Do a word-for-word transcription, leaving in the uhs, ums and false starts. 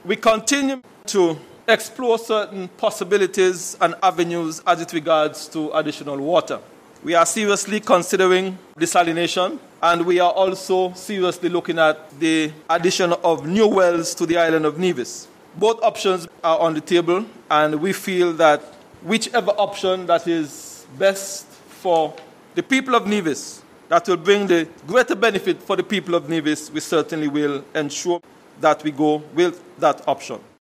We continue to explore certain possibilities and avenues as it regards to additional water. We are seriously considering desalination, and we are also seriously looking at the addition of new wells to the island of Nevis. Both options are on the table, and we feel that whichever option that is best for the people of Nevis, that will bring the greater benefit for the people of Nevis, we certainly will ensure that we go with that option.